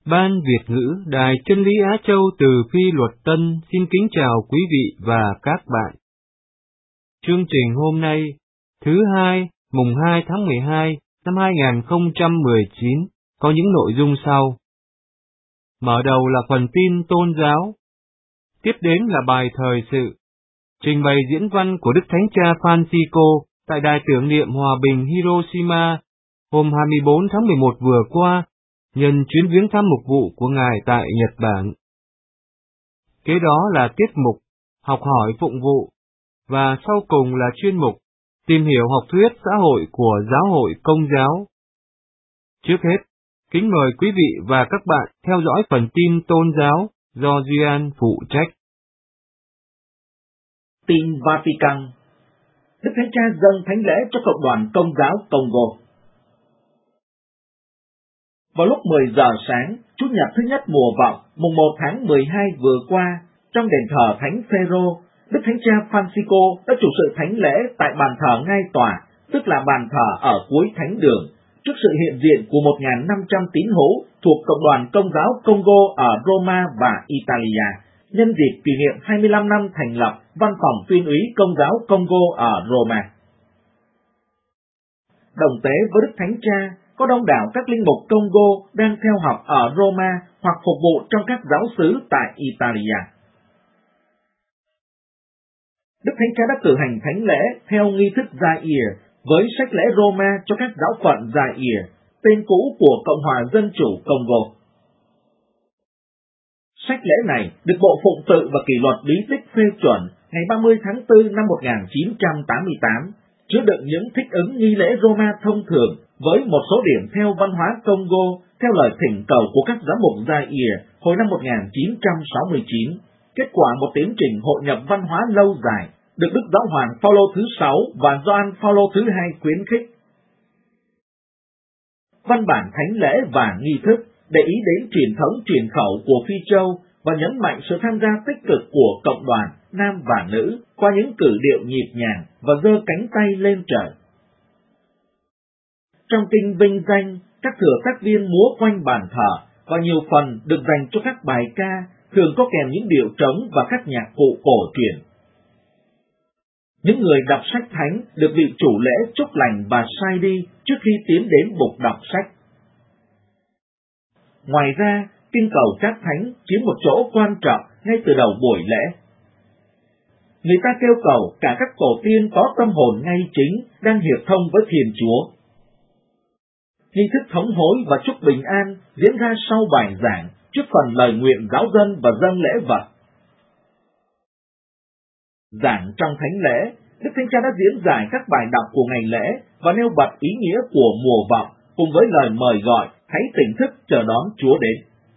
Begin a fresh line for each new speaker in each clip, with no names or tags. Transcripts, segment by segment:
Ban Việt ngữ Đài Chân lý Á Châu từ Phi Luật Tân xin kính chào quý vị và các bạn. Chương trình hôm nay, thứ Hai, mùng 2 tháng 12 năm 2019, có những nội dung sau. Mở đầu là phần tin tôn giáo. Tiếp đến là bài thời sự, trình bày diễn văn của Đức Thánh Cha Francisco tại Đài tưởng niệm Hòa bình Hiroshima hôm 24 tháng 11 vừa qua, nhân chuyến viếng thăm mục vụ của Ngài tại Nhật Bản. Kế đó là tiết mục học hỏi phụng vụ, và sau cùng là chuyên mục tìm hiểu học thuyết xã hội của Giáo hội Công giáo. Trước hết, kính mời quý vị và các bạn theo dõi phần tin tôn giáo do Duy An phụ trách.
Tin Vatican. Đức Thánh Cha dâng thánh lễ cho Cộng đoàn Công giáo Congo. Vào lúc 10 giờ sáng, Chủ nhật thứ nhất mùa vọng, mùng 1 tháng 12 vừa qua, trong đền thờ Thánh Phêrô, Đức Thánh Cha Francisco đã chủ sự thánh lễ tại bàn thờ ngai tòa, tức là bàn thờ ở cuối thánh đường, trước sự hiện diện của 1.500 tín hữu thuộc Cộng đoàn Công giáo Congo ở Roma và Italia, nhân dịp kỷ niệm 25 năm thành lập Văn phòng Tuyên úy Công giáo Congo ở Roma. Đồng tế với Đức Thánh Cha, có đông đảo các linh mục Congo đang theo học ở Roma hoặc phục vụ trong các giáo xứ tại Italia. Đức Thánh Cha đã cử hành thánh lễ theo nghi thức Zaire với sách lễ Roma cho các giáo phận Zaire, tên cũ của Cộng hòa Dân chủ Congo. Sách lễ này được Bộ Phụng tự và Kỷ luật Bí tích phê chuẩn ngày 30 tháng 4 năm 1988, chứa đựng những thích ứng nghi lễ Roma thông thường với một số điểm theo văn hóa Congo theo lời thỉnh cầu của các giám mục Zaire hồi năm 1969, kết quả một tiến trình hội nhập văn hóa lâu dài được Đức Giáo hoàng Phaolô thứ 6 và Gioan Phaolô thứ 2 khuyến khích. Văn bản thánh lễ và nghi thức để ý đến truyền thống truyền khẩu của Phi Châu và nhấn mạnh sự tham gia tích cực của cộng đoàn nam và nữ qua những cử điệu nhịp nhàng và giơ cánh tay lên trời. Trong kinh vinh danh, các thừa tác viên múa quanh bàn thờ và nhiều phần được dành cho các bài ca, thường có kèm những điệu trống và các nhạc cụ cổ truyền. Những người đọc sách thánh được vị chủ lễ chúc lành và sai đi trước khi tiến đến bục đọc sách. Ngoài ra, kinh cầu các thánh chiếm một chỗ quan trọng ngay từ đầu buổi lễ. Người ta kêu cầu cả các tổ tiên có tâm hồn ngay chính đang hiệp thông với Thiên Chúa. Nghi thức thống hối và chúc bình an diễn ra sau bài giảng trước phần lời nguyện giáo dân và dâng lễ vật. Giảng trong thánh lễ, Đức Thánh Cha đã diễn giải các bài đọc của ngày lễ và nêu bật ý nghĩa của mùa vọng cùng với lời mời gọi hãy tỉnh thức chờ đón Chúa đến.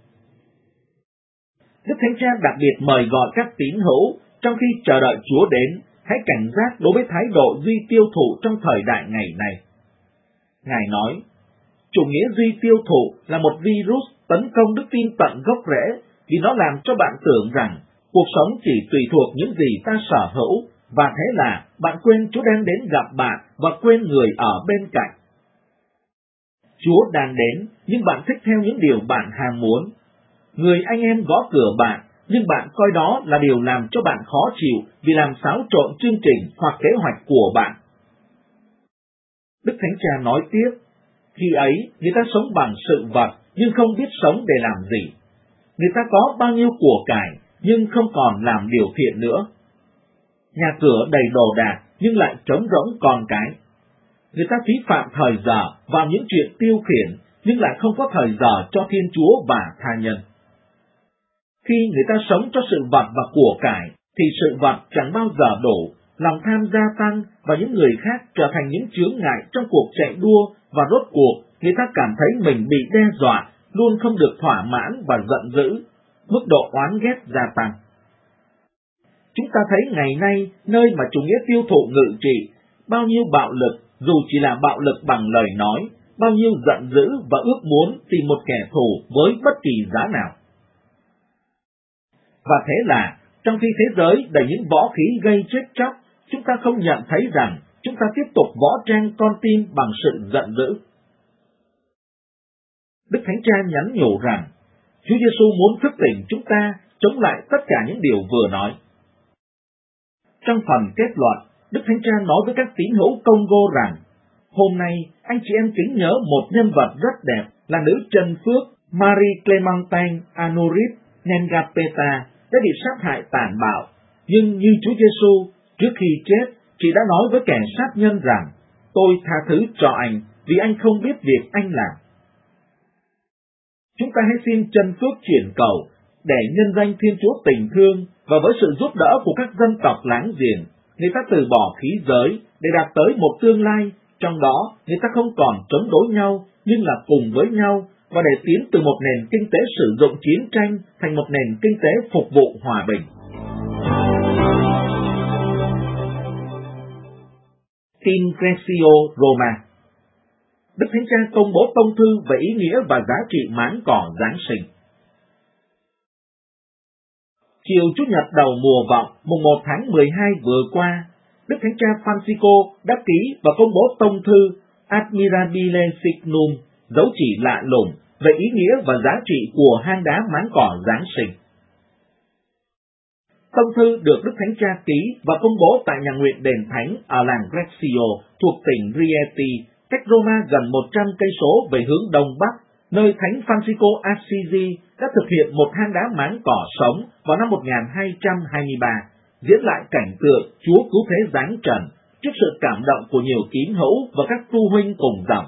Đức Thánh Cha đặc biệt mời gọi các tín hữu trong khi chờ đợi Chúa đến, hãy cảnh giác đối với thái độ duy tiêu thụ trong thời đại ngày này. Ngài nói, chủ nghĩa duy tiêu thụ là một virus tấn công đức tin tận gốc rễ vì nó làm cho bạn tưởng rằng cuộc sống chỉ tùy thuộc những gì ta sở hữu, và thế là bạn quên Chúa đang đến gặp bạn và quên người ở bên cạnh. Chúa đang đến, nhưng bạn thích theo những điều bạn ham muốn. Người anh em gõ cửa bạn, nhưng bạn coi đó là điều làm cho bạn khó chịu vì làm xáo trộn chương trình hoặc kế hoạch của bạn. Đức Thánh Cha nói tiếp, khi ấy người ta sống bằng sự vật nhưng không biết sống để làm gì. Người ta có bao nhiêu của cải nhưng không còn làm điều thiện nữa. Nhà cửa đầy đồ đạc nhưng lại trống rỗng con cái. Người ta phí phạm thời giờ vào những chuyện tiêu khiển nhưng lại không có thời giờ cho Thiên Chúa và tha nhân. Khi người ta sống cho sự vật và của cải thì sự vật chẳng bao giờ đủ, lòng tham gia tăng và những người khác trở thành những chướng ngại trong cuộc chạy đua, và rốt cuộc người ta cảm thấy mình bị đe dọa, luôn không được thỏa mãn và giận dữ, mức độ oán ghét gia tăng. Chúng ta thấy ngày nay nơi mà chủ nghĩa tiêu thụ ngự trị, bao nhiêu bạo lực dù chỉ là bạo lực bằng lời nói, bao nhiêu giận dữ và ước muốn tìm một kẻ thù với bất kỳ giá nào. Và thế là, trong khi thế giới đầy những võ khí gây chết chóc, chúng ta không nhận thấy rằng chúng ta tiếp tục võ trang con tim bằng sự giận dữ. Đức Thánh Cha nhắn nhủ rằng, Chúa Giêsu muốn thức tỉnh chúng ta chống lại tất cả những điều vừa nói. Trong phần kết luận, Đức Thánh Cha nói với các tín hữu Congo rằng, hôm nay anh chị em kính nhớ một nhân vật rất đẹp là nữ chân phước Marie Clémentine Honorit Ngengapeta đã bị sát hại tàn bạo, nhưng như Chúa Giêsu trước khi chết, chị đã nói với kẻ sát nhân rằng, tôi tha thứ cho anh vì anh không biết việc anh làm. Chúng ta hãy xin chân phước chuyển cầu để nhân danh Thiên Chúa tình thương và với sự giúp đỡ của các dân tộc láng giềng, người ta từ bỏ khí giới để đạt tới một tương lai, trong đó người ta không còn chống đối nhau nhưng là cùng với nhau, và để tiến từ một nền kinh tế sử dụng chiến tranh thành một nền kinh tế phục vụ hòa bình. Tin Greccio Roma. Đức Thánh Cha công bố tông thư về ý nghĩa và giá trị máng cỏ Giáng sinh. Chiều Chủ nhật đầu mùa vọng, mùng 1 tháng 12 vừa qua, Đức Thánh Cha Francisco đã ký và công bố tông thư Admirabile Signum, dấu chỉ lạ lùng về ý nghĩa và giá trị của hang đá máng cỏ Giáng sinh. Tông thư được Đức Thánh Cha ký và công bố tại nhà nguyện đền thánh ở làng Greccio thuộc tỉnh Rieti, cách Roma gần 100 cây số về hướng đông bắc, nơi Thánh Francisco Assisi đã thực hiện một hang đá máng cỏ sống vào năm 1223, diễn lại cảnh tượng Chúa cứu thế giáng trần trước sự cảm động của nhiều tín hữu và các tu huynh cùng dòng.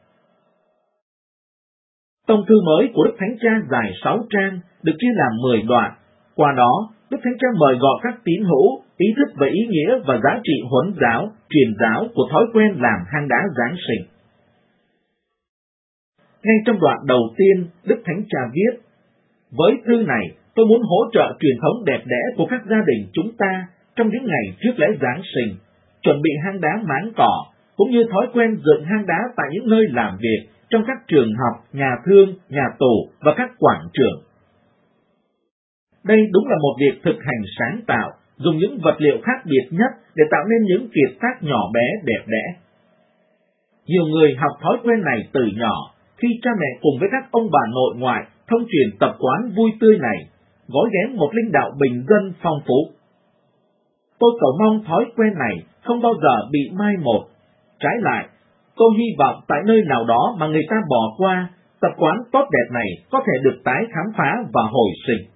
Tông thư mới của Đức Thánh Cha dài 6 trang, được chia làm 10 đoạn. Qua đó, Đức Thánh Cha mời gọi các tín hữu ý thức về ý nghĩa và giá trị huấn giáo, truyền giáo của thói quen làm hang đá Giáng sinh. Ngay trong đoạn đầu tiên, Đức Thánh Cha viết, với thư này, tôi muốn hỗ trợ truyền thống đẹp đẽ của các gia đình chúng ta trong những ngày trước lễ Giáng sinh, chuẩn bị hang đá máng cỏ, cũng như thói quen dựng hang đá tại những nơi làm việc, trong các trường học, nhà thương, nhà tù và các quảng trường. Đây đúng là một việc thực hành sáng tạo, dùng những vật liệu khác biệt nhất để tạo nên những kiệt tác nhỏ bé đẹp đẽ. Nhiều người học thói quen này từ nhỏ, khi cha mẹ cùng với các ông bà nội ngoại thông truyền tập quán vui tươi này, gói ghém một linh đạo bình dân phong phú. Tôi cầu mong thói quen này không bao giờ bị mai một. Trái lại, tôi hy vọng tại nơi nào đó mà người ta bỏ qua, tập quán tốt đẹp này có thể được tái khám phá và hồi sinh.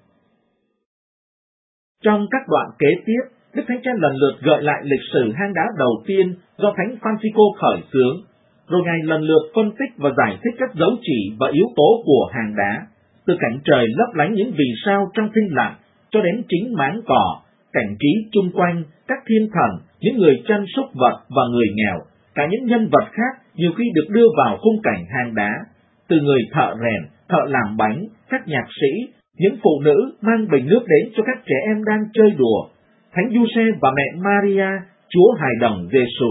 Trong các đoạn kế tiếp, Đức Thánh Cha lần lượt gợi lại lịch sử hang đá đầu tiên do Thánh Francisco khởi xướng, rồi Ngài lần lượt phân tích và giải thích các dấu chỉ và yếu tố của hang đá, từ cảnh trời lấp lánh những vì sao trong thinh lặng cho đến chính máng cỏ, cảnh trí chung quanh, các thiên thần, những người chăn súc vật và người nghèo, cả những nhân vật khác nhiều khi được đưa vào khung cảnh hang đá, từ người thợ rèn, thợ làm bánh, các nhạc sĩ, những phụ nữ mang bình nước đến cho các trẻ em đang chơi đùa, Thánh Giuse và mẹ Maria, Chúa Hài Đồng Giêsu.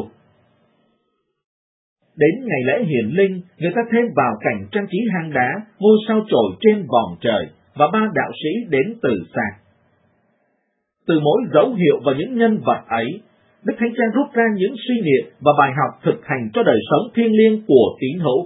Đến ngày lễ hiển linh, người ta thêm vào cảnh trang trí hang đá, ngôi sao chổi trên vòm trời và ba đạo sĩ đến từ xa. Từ mỗi dấu hiệu và những nhân vật ấy, Đức Thánh Cha rút ra những suy niệm và bài học thực hành cho đời sống thiêng liêng của tín hữu.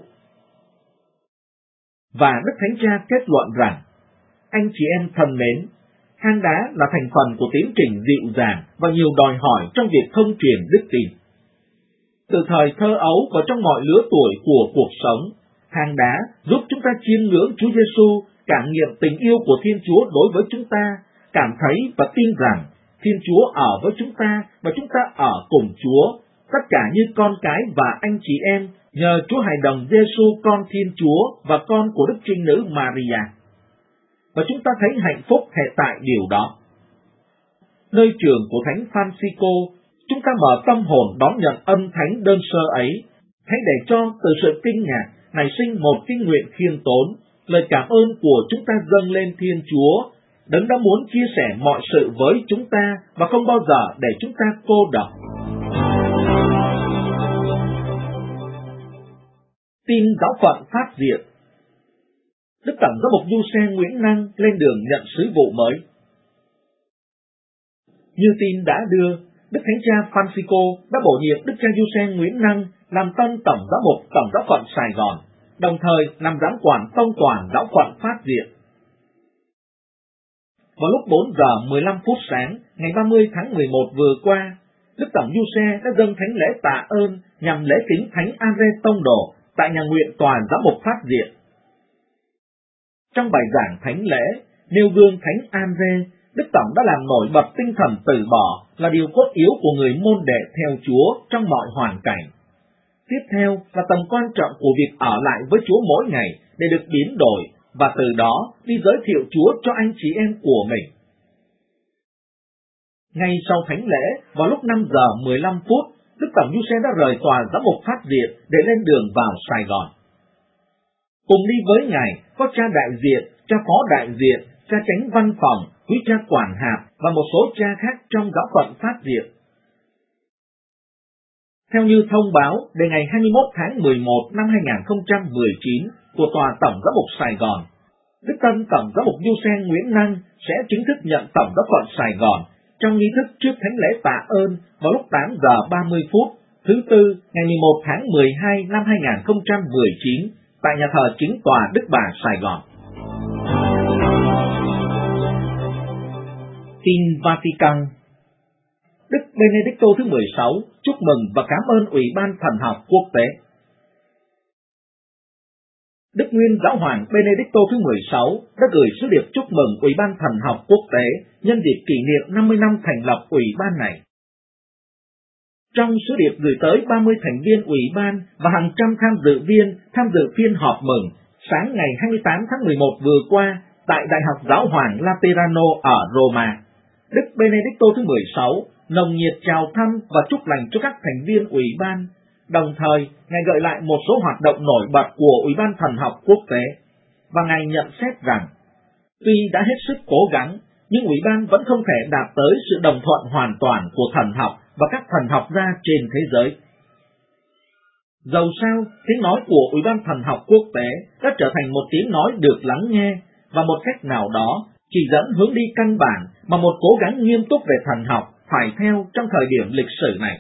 Và Đức Thánh Cha kết luận rằng, anh chị em thân mến, hang đá là thành phần của tiến trình dịu dàng và nhiều đòi hỏi trong việc thông truyền đức tin. Từ thời thơ ấu và trong mọi lứa tuổi của cuộc sống, hang đá giúp chúng ta chiêm ngưỡng Chúa Giêsu, cảm nghiệm tình yêu của Thiên Chúa đối với chúng ta, cảm thấy và tin rằng Thiên Chúa ở với chúng ta và chúng ta ở cùng Chúa, tất cả như con cái và anh chị em, nhờ Chúa Hài Đồng Giêsu con Thiên Chúa và con của Đức Trinh Nữ Maria. Và chúng ta thấy hạnh phúc hệ tại điều đó. Nơi trường của Thánh Francisco, chúng ta mở tâm hồn đón nhận ân thánh đơn sơ ấy, hãy để cho từ sự kinh ngạc nảy sinh một kinh nguyện khiêm tốn, lời cảm ơn của chúng ta dâng lên Thiên Chúa, Đấng đã muốn chia sẻ mọi sự với chúng ta và không bao giờ để chúng ta cô độc. Tin giáo phận phát diệt. Đức Tổng giám mục Giuse Nguyễn Năng lên đường nhận sứ vụ mới. Như tin đã đưa, Đức Thánh Cha Francisco đã bổ nhiệm Đức cha Giuse Nguyễn Năng làm tân Tổng giám mục Tổng giáo phận Sài Gòn, đồng thời làm giám quản tông toàn giáo phận Phát Diệm. vào lúc 4 giờ 15 phút sáng ngày 30 tháng 11 vừa qua, Đức Tổng Giuse đã dâng thánh lễ tạ ơn nhằm lễ kính Thánh Andre Tông Đồ tại nhà nguyện tòa giám mục Phát Diệm. Trong bài giảng thánh lễ, nêu gương Thánh Andre, Đức Tổng đã làm nổi bật tinh thần từ bỏ là điều cốt yếu của người môn đệ theo Chúa trong mọi hoàn cảnh. Tiếp theo là tầm quan trọng của việc ở lại với Chúa mỗi ngày để được biến đổi và từ đó đi giới thiệu Chúa cho anh chị em của mình. Ngay sau thánh lễ, vào lúc 5 giờ 15 phút, Đức Tổng Giuse đã rời tòa giám mục Phát Diệm để lên đường vào Sài Gòn. Cùng đi với Ngài có cha đại diện, cha phó đại diện, cha chánh văn phòng, quý cha quản hạt và một số cha khác trong giáo phận Phát Diệm. Theo như thông báo đề ngày 21 tháng 11 năm 2019 của Tòa Tổng giám mục Sài Gòn, Đức Tân Tổng giám mục Giuse Nguyễn Năng sẽ chính thức nhận Tổng giáo phận Sài Gòn trong nghi thức trước thánh lễ tạ ơn vào lúc 8 giờ 30 phút thứ Tư ngày 11 tháng 12 năm 2019 tại nhà thờ chính tòa Đức Bà Sài Gòn. Tin Vatican. Đức Benedicto thứ 16 chúc mừng và cảm ơn Ủy ban Thần học Quốc tế. Đức Nguyên Giáo hoàng Benedicto thứ 16 đã gửi sứ điệp chúc mừng Ủy ban Thần học Quốc tế nhân dịp kỷ niệm 50 năm thành lập Ủy ban này. Trong sứ điệp gửi tới 30 thành viên Ủy ban và hàng trăm tham dự phiên họp mừng sáng ngày 28 tháng 11 vừa qua tại Đại học Giáo hoàng Laterano ở Roma, Đức Benedicto thứ 16 nồng nhiệt chào thăm và chúc lành cho các thành viên Ủy ban. Đồng thời, Ngài gợi lại một số hoạt động nổi bật của Ủy ban Thần học Quốc tế, và Ngài nhận xét rằng, tuy đã hết sức cố gắng, nhưng Ủy ban vẫn không thể đạt tới sự đồng thuận hoàn toàn của thần học và các thần học gia trên thế giới. Dầu sao, tiếng nói của Ủy ban Thần học Quốc tế đã trở thành một tiếng nói được lắng nghe, và một cách nào đó chỉ dẫn hướng đi căn bản mà một cố gắng nghiêm túc về thần học phải theo trong thời điểm lịch sử này.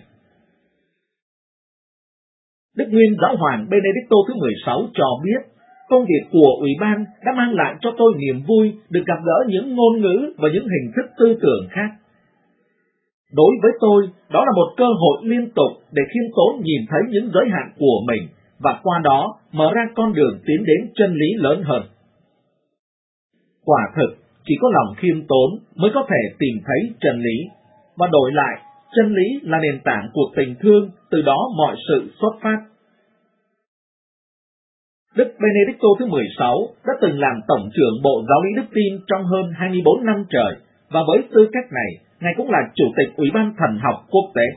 Đức Nguyên Giáo hoàng Benedicto thứ 16 cho biết, công việc của Ủy ban đã mang lại cho tôi niềm vui được gặp gỡ những ngôn ngữ và những hình thức tư tưởng khác. Đối với tôi, đó là một cơ hội liên tục để khiêm tốn nhìn thấy những giới hạn của mình và qua đó mở ra con đường tiến đến chân lý lớn hơn. Quả thực, chỉ có lòng khiêm tốn mới có thể tìm thấy chân lý, và đổi lại, chân lý là nền tảng của tình thương, từ đó mọi sự xuất phát. Đức Benedicto thứ 16 đã từng làm Tổng trưởng Bộ Giáo lý Đức tin trong hơn 24 năm trời, và với tư cách này, Ngài cũng là Chủ tịch Ủy ban Thần học Quốc tế.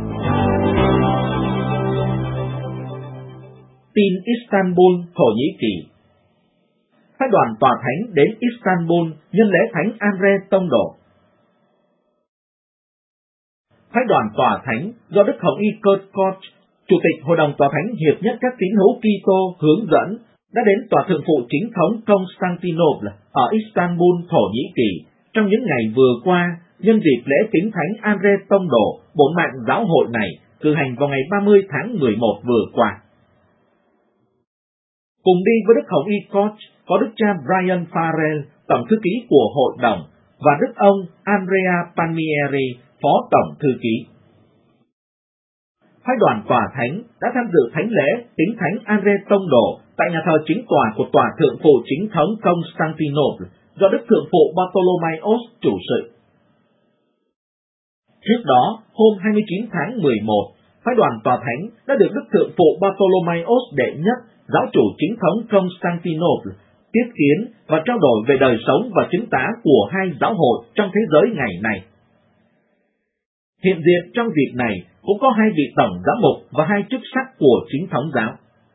Tin Istanbul, Thổ Nhĩ Kỳ. Phái đoàn Tòa Thánh đến Istanbul nhân lễ Thánh Andre Tông Đồ. Phái đoàn Tòa Thánh do Đức Hồng Y Kurt Koch, Chủ tịch Hội đồng Tòa Thánh Hiệp nhất các tín hữu Kitô hướng dẫn, đã đến Tòa Thượng phụ Chính thống Constantinople ở Istanbul, Thổ Nhĩ Kỳ trong những ngày vừa qua, nhân dịp lễ kính Thánh Andre Tông Đồ, bổn mạng giáo hội này cử hành vào ngày 30 tháng 11 vừa qua. Cùng đi với Đức Hồng Y Koch có Đức cha Brian Farrell, Tổng thư ký của Hội đồng, và Đức ông Andrea Palmieri, Phó Tổng thư ký. Phái đoàn Tòa Thánh đã tham dự thánh lễ kính Thánh Andre Tông Đồ tại nhà thờ chính tòa của Tòa Thượng phụ Chính thống Constantinople do Đức Thượng phụ Bartolomaios chủ sự. Trước đó, hôm 29 tháng 11, Phái đoàn Tòa Thánh đã được Đức Thượng phụ Bartolomaios đệ nhất, giáo chủ chính thống Constantinople, tiếp kiến và trao đổi về đời sống và chứng tá của hai giáo hội trong thế giới ngày nay. Hiện diện trong việc này cũng có hai vị tổng giám mục và hai chức sắc của chính thống giáo.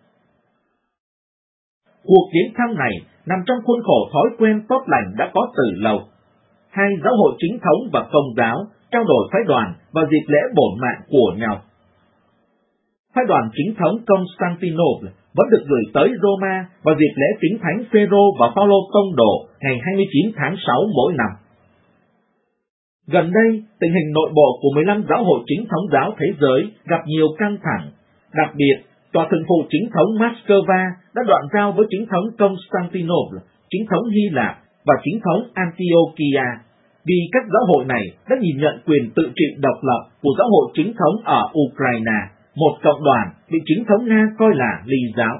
Cuộc viếng thăm này nằm trong khuôn khổ thói quen tốt lành đã có từ lâu. Hai giáo hội chính thống và công giáo trao đổi phái đoàn vào dịp lễ bổn mạng của nhau. Phái đoàn chính thống Constantinople vẫn được gửi tới Roma vào dịp lễ kính Thánh Phêrô và Phaolô Tông Đồ ngày 29 tháng 6 mỗi năm. Gần đây, tình hình nội bộ của 15 giáo hội chính thống giáo thế giới gặp nhiều căng thẳng. Đặc biệt, Tòa Thượng phụ Chính thống Moscow đã đoạn giao với Chính thống Constantinople, Chính thống Hy Lạp và chính thống Antiochia, vì các giáo hội này đã nhìn nhận quyền tự trị độc lập của giáo hội chính thống ở Ukraine, một cộng đoàn bị chính thống Nga coi là ly giáo.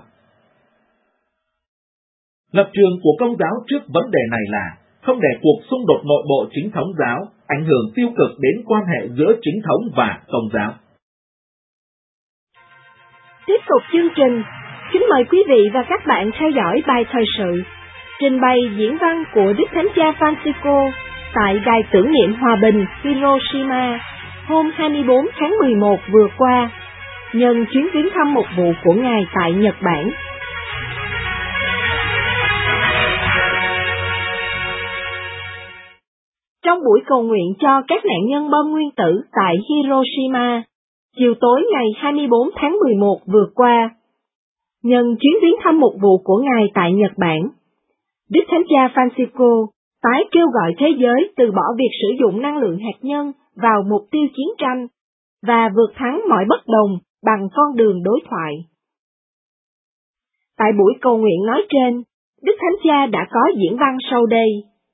Lập trường của Công giáo trước vấn đề này là không để cuộc xung đột nội bộ chính thống giáo ảnh hưởng tiêu cực đến quan hệ giữa chính thống và Công giáo.
Tiếp tục chương trình, kính mời quý vị và các bạn theo dõi bài thời sự, trình bày diễn văn của Đức Thánh Cha Francisco tại Đài tưởng niệm hòa bình Hiroshima hôm 24 tháng 11 vừa qua, nhân chuyến viếng thăm mục vụ của Ngài tại Nhật Bản. Trong buổi cầu nguyện cho các nạn nhân bom nguyên tử tại Hiroshima, chiều tối ngày 24 tháng 11 vừa qua, nhân chuyến viếng thăm mục vụ của Ngài tại Nhật Bản, Đức Thánh Cha Francisco tái kêu gọi thế giới từ bỏ việc sử dụng năng lượng hạt nhân vào mục tiêu chiến tranh và vượt thắng mọi bất đồng bằng con đường đối thoại. Tại buổi cầu nguyện nói trên, Đức Thánh Cha đã có diễn văn sau đây.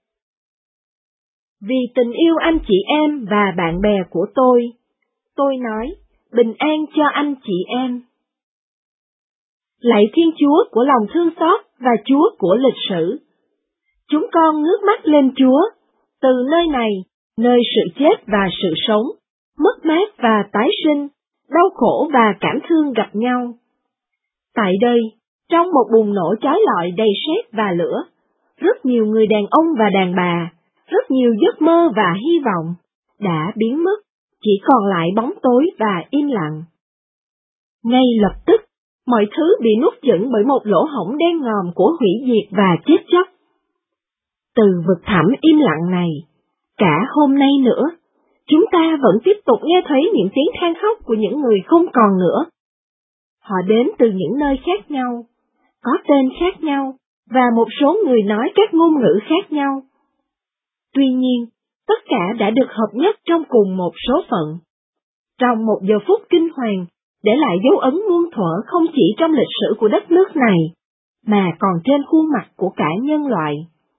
Vì tình yêu anh chị em và bạn bè của tôi nói, bình an cho anh chị em. Lạy Thiên Chúa của lòng thương xót và Chúa của lịch sử, chúng con ngước mắt lên Chúa, từ nơi này, nơi sự chết và sự sống, mất mát và tái sinh, đau khổ và cảm thương gặp nhau. Tại đây, trong một bùng nổ chói lọi đầy sét và lửa, rất nhiều người đàn ông và đàn bà, rất nhiều giấc mơ và hy vọng, đã biến mất, chỉ còn lại bóng tối và im lặng. Ngay lập tức, mọi thứ bị nuốt chửng bởi một lỗ hổng đen ngòm của hủy diệt và chết chóc. Từ vực thẳm im lặng này, cả hôm nay nữa, chúng ta vẫn tiếp tục nghe thấy những tiếng than khóc của những người không còn nữa. Họ đến từ những nơi khác nhau, có tên khác nhau, và một số người nói các ngôn ngữ khác nhau. Tuy nhiên, tất cả đã được hợp nhất trong cùng một số phận. Trong một giờ phút kinh hoàng, để lại dấu ấn muôn thuở không chỉ trong lịch sử của đất nước này, mà còn trên khuôn mặt của cả nhân loại.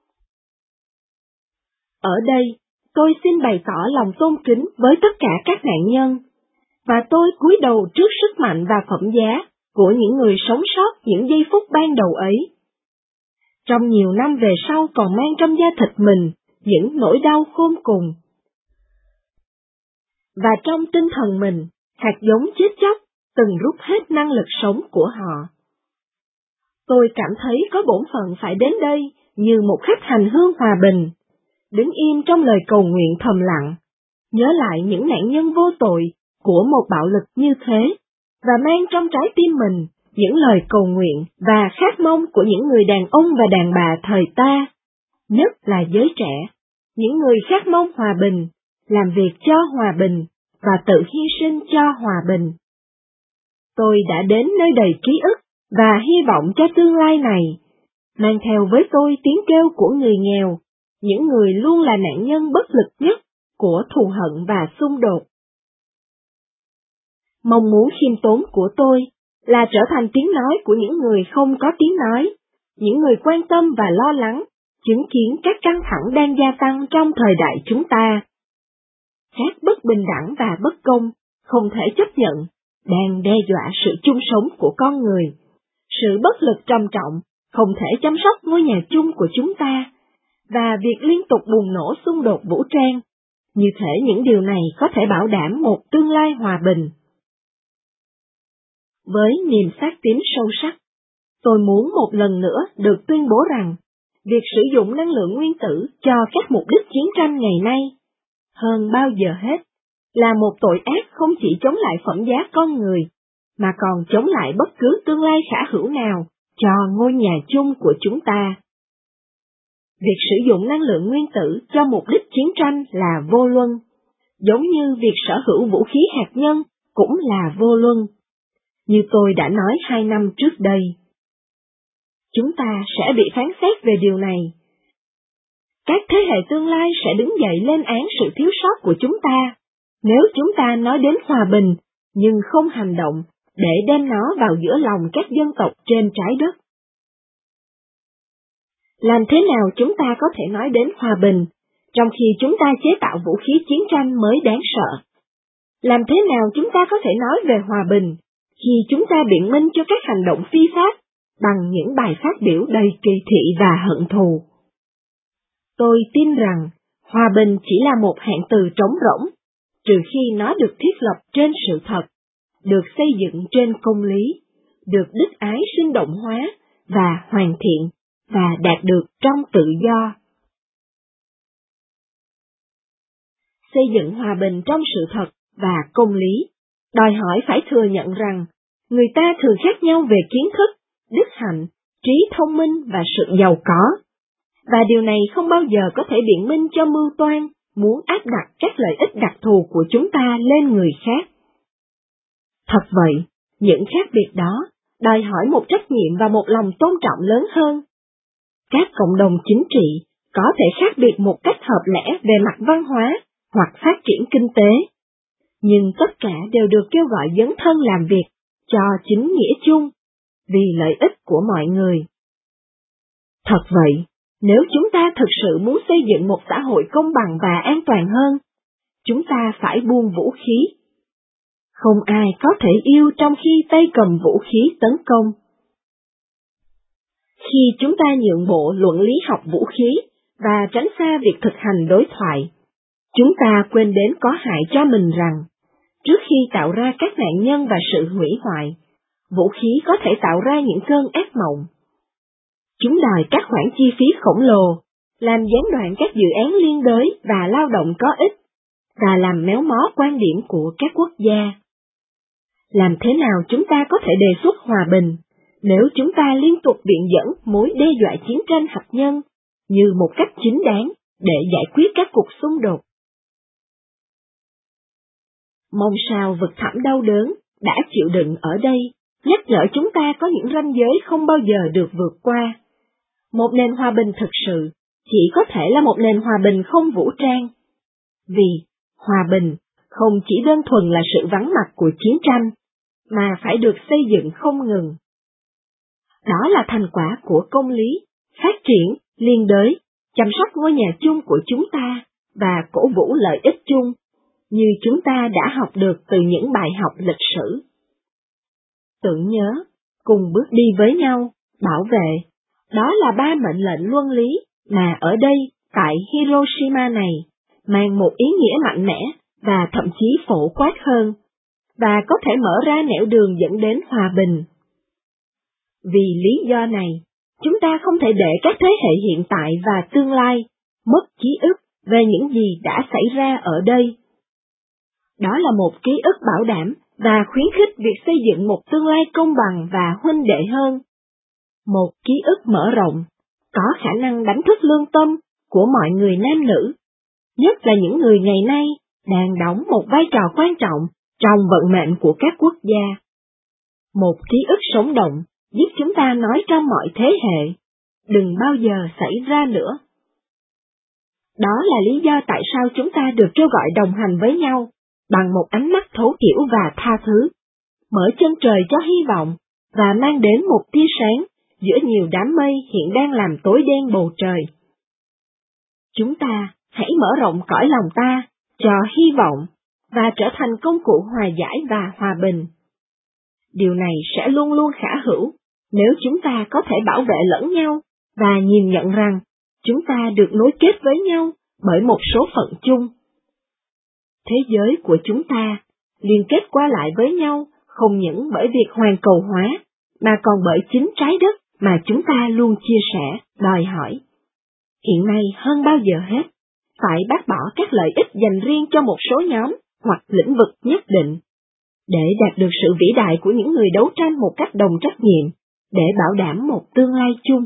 Ở đây, tôi xin bày tỏ lòng tôn kính với tất cả các nạn nhân, và tôi cúi đầu trước sức mạnh và phẩm giá của những người sống sót những giây phút ban đầu ấy. Trong nhiều năm về sau còn mang trong da thịt mình những nỗi đau khôn cùng. Và trong tinh thần mình, hạt giống chết chóc từng rút hết năng lực sống của họ. Tôi cảm thấy có bổn phận phải đến đây như một khách hành hương hòa bình, đứng im trong lời cầu nguyện thầm lặng, nhớ lại những nạn nhân vô tội của một bạo lực như thế, và mang trong trái tim mình những lời cầu nguyện và khát mong của những người đàn ông và đàn bà thời ta, nhất là giới trẻ, những người khát mong hòa bình, làm việc cho hòa bình và tự hy sinh cho hòa bình. Tôi đã đến nơi đầy ký ức và hy vọng cho tương lai này, mang theo với tôi tiếng kêu của người nghèo, những người luôn là nạn nhân bất lực nhất của thù hận và xung đột. Mong muốn khiêm tốn của tôi là trở thành tiếng nói của những người không có tiếng nói, những người quan tâm và lo lắng, chứng kiến các căng thẳng đang gia tăng trong thời đại chúng ta. Các bất bình đẳng và bất công không thể chấp nhận, đang đe dọa sự chung sống của con người. Sự bất lực trầm trọng không thể chăm sóc ngôi nhà chung của chúng ta, và việc liên tục bùng nổ xung đột vũ trang, như thể những điều này có thể bảo đảm một tương lai hòa bình. Với niềm xác tín sâu sắc, tôi muốn một lần nữa được tuyên bố rằng, việc sử dụng năng lượng nguyên tử cho các mục đích chiến tranh ngày nay, hơn bao giờ hết, là một tội ác không chỉ chống lại phẩm giá con người, mà còn chống lại bất cứ tương lai khả hữu nào cho ngôi nhà chung của chúng ta. Việc sử dụng năng lượng nguyên tử cho mục đích chiến tranh là vô luân, giống như việc sở hữu vũ khí hạt nhân cũng là vô luân, như tôi đã nói 2 năm trước đây. Chúng ta sẽ bị phán xét về điều này. Các thế hệ tương lai sẽ đứng dậy lên án sự thiếu sót của chúng ta, nếu chúng ta nói đến hòa bình, nhưng không hành động để đem nó vào giữa lòng các dân tộc trên trái đất. Làm thế nào chúng ta có thể nói đến hòa bình, trong khi chúng ta chế tạo vũ khí chiến tranh mới đáng sợ? Làm thế nào chúng ta có thể nói về hòa bình, khi chúng ta biện minh cho các hành động phi pháp bằng những bài phát biểu đầy kỳ thị và hận thù? Tôi tin rằng hòa bình chỉ là một hạng từ trống rỗng, trừ khi nó được thiết lập trên sự thật, được xây dựng trên công lý, được đức ái sinh động hóa và hoàn thiện, và đạt được trong tự do. Xây dựng hòa bình trong sự thật và công lý đòi hỏi phải thừa nhận rằng người ta thường khác nhau về kiến thức, đức hạnh, trí thông minh và sự giàu có, và điều này không bao giờ có thể biện minh cho mưu toan muốn áp đặt các lợi ích đặc thù của chúng ta lên người khác. Thật vậy, những khác biệt đó đòi hỏi một trách nhiệm và một lòng tôn trọng lớn hơn. Các cộng đồng chính trị có thể khác biệt một cách hợp lẽ về mặt văn hóa hoặc phát triển kinh tế, nhưng tất cả đều được kêu gọi dấn thân làm việc cho chính nghĩa chung, vì lợi ích của mọi người. Thật vậy, nếu chúng ta thực sự muốn xây dựng một xã hội công bằng và an toàn hơn, chúng ta phải buông vũ khí. Không ai có thể yêu trong khi tay cầm vũ khí tấn công. Khi chúng ta nhượng bộ luận lý học vũ khí và tránh xa việc thực hành đối thoại, chúng ta quên đến có hại cho mình rằng, trước khi tạo ra các nạn nhân và sự hủy hoại, vũ khí có thể tạo ra những cơn ác mộng. Chúng đòi các khoản chi phí khổng lồ, làm gián đoạn các dự án liên đới và lao động có ích, và làm méo mó quan điểm của các quốc gia. Làm thế nào chúng ta có thể đề xuất hòa bình, nếu chúng ta liên tục viện dẫn mối đe dọa chiến tranh hạt nhân như một cách chính đáng để giải quyết các cuộc xung đột? Mong sao vực thẳm đau đớn đã chịu đựng ở đây nhắc nhở chúng ta có những ranh giới không bao giờ được vượt qua. Một nền hòa bình thực sự chỉ có thể là một nền hòa bình không vũ trang. Vì hòa bình không chỉ đơn thuần là sự vắng mặt của chiến tranh, mà phải được xây dựng không ngừng. Đó là thành quả của công lý, phát triển, liên đới, chăm sóc ngôi nhà chung của chúng ta và cổ vũ lợi ích chung, như chúng ta đã học được từ những bài học lịch sử. Tưởng nhớ, cùng bước đi với nhau, bảo vệ, đó là ba mệnh lệnh luân lý mà ở đây, tại Hiroshima này, mang một ý nghĩa mạnh mẽ và thậm chí phổ quát hơn, và có thể mở ra nẻo đường dẫn đến hòa bình. Vì lý do này, chúng ta không thể để các thế hệ hiện tại và tương lai mất ký ức về những gì đã xảy ra ở đây. Đó là một ký ức bảo đảm và khuyến khích việc xây dựng một tương lai công bằng và huynh đệ hơn. Một ký ức mở rộng, có khả năng đánh thức lương tâm của mọi người nam nữ, nhất là những người ngày nay đang đóng một vai trò quan trọng trong vận mệnh của các quốc gia. Một ký ức sống động giúp chúng ta nói trong mọi thế hệ, đừng bao giờ xảy ra nữa. Đó là lý do tại sao chúng ta được kêu gọi đồng hành với nhau bằng một ánh mắt thấu hiểu và tha thứ, mở chân trời cho hy vọng và mang đến một tia sáng giữa nhiều đám mây hiện đang làm tối đen bầu trời. Chúng ta hãy mở rộng cõi lòng ta cho hy vọng và trở thành công cụ hòa giải và hòa bình. Điều này sẽ luôn luôn khả hữu nếu chúng ta có thể bảo vệ lẫn nhau và nhìn nhận rằng chúng ta được nối kết với nhau bởi một số phận chung. Thế giới của chúng ta liên kết qua lại với nhau không những bởi việc hoàn cầu hóa, mà còn bởi chính trái đất mà chúng ta luôn chia sẻ, đòi hỏi. Hiện nay hơn bao giờ hết, phải bác bỏ các lợi ích dành riêng cho một số nhóm hoặc lĩnh vực nhất định, để đạt được sự vĩ đại của những người đấu tranh một cách đồng trách nhiệm, để bảo đảm một tương lai chung.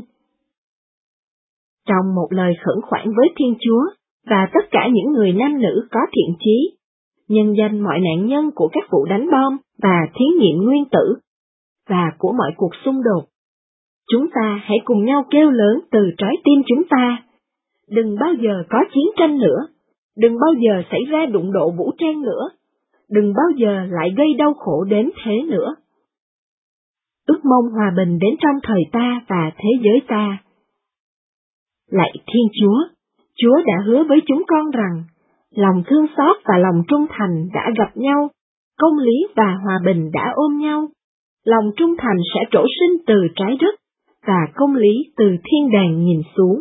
Trong một lời khẩn khoản với Thiên Chúa và tất cả những người nam nữ có thiện chí, nhân danh mọi nạn nhân của các vụ đánh bom và thí nghiệm nguyên tử, và của mọi cuộc xung đột, chúng ta hãy cùng nhau kêu lớn từ trái tim chúng ta: đừng bao giờ có chiến tranh nữa, đừng bao giờ xảy ra đụng độ vũ trang nữa, đừng bao giờ lại gây đau khổ đến thế nữa. Ước mong hòa bình đến trong thời ta và thế giới ta. Lạy Thiên Chúa, Chúa đã hứa với chúng con rằng, lòng thương xót và lòng trung thành đã gặp nhau, công lý và hòa bình đã ôm nhau. Lòng trung thành sẽ trổ sinh từ trái đất, và công lý từ thiên đàng nhìn xuống.